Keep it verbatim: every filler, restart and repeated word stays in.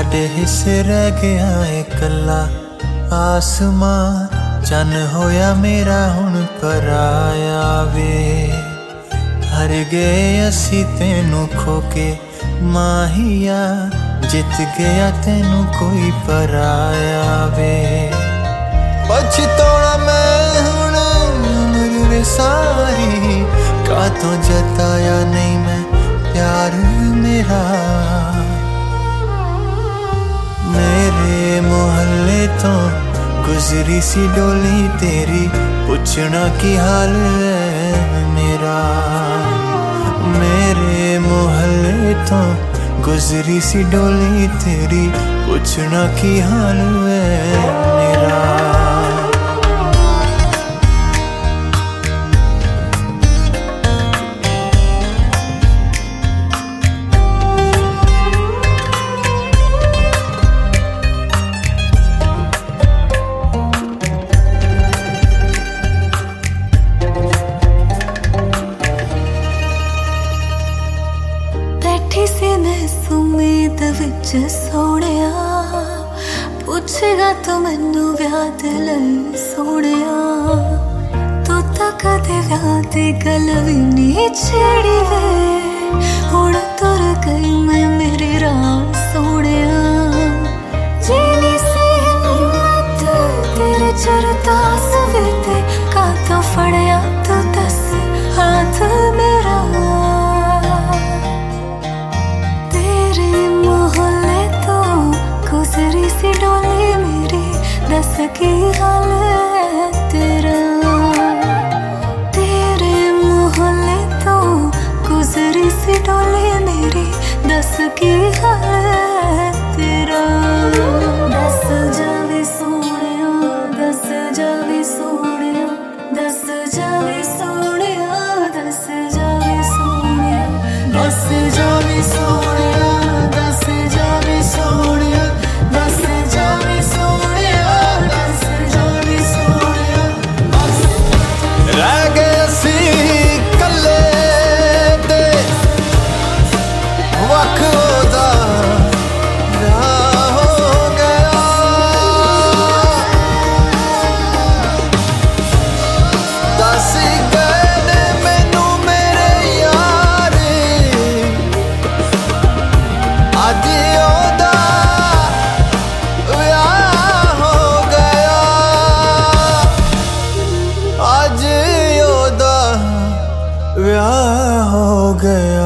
साडे हिस्से रह गया है कला आसमान चन होया मेरा हुण पराया वे। हर गए असी तेनू खोके माहिया जित गया तेनू कोई पराया वे। पछतौना मैं हुण उम्र वे सारी का तो जताया नहीं मैं प्यार मेरा। मेरे मोहल्ले तो गुजरी सी डोली तेरी पुछना की हाल है मेरा। मेरे मोहल्ले तो गुजरी सी डोली तेरी पुछना की हाल है मेरा। सोनिया पुछेगा तू मैनू व्याह दे लई सोनिया। तू तां कदे व्याह दी गल भी नहीं छेड़ी वे। हुण तुर गई मैं मेरी राह सोनिया। जीनी सी हिम्मत तेरे चरतास वे ते का तो फड़िया तू दस हाथ मेरा। गुजरी सी डोली मेरी दस की हाल है तेरा। तेरे मोहल्ले तो गुजरी सी डोली मेरी दस की हाल है तेरा। दस जावे सोनिया दस जावे सोनिया दस जावे सोनिया दस जावे सोनिया दस जावे सोनिया दस जावे सोनिया दस जावे सोनिया दस जावे सोनिया। रह गए असी कल्ले ते वख ओदा व्याह हो गया। दस गए ने मैनू मेरे यार अज ओदा व्याह हो गया।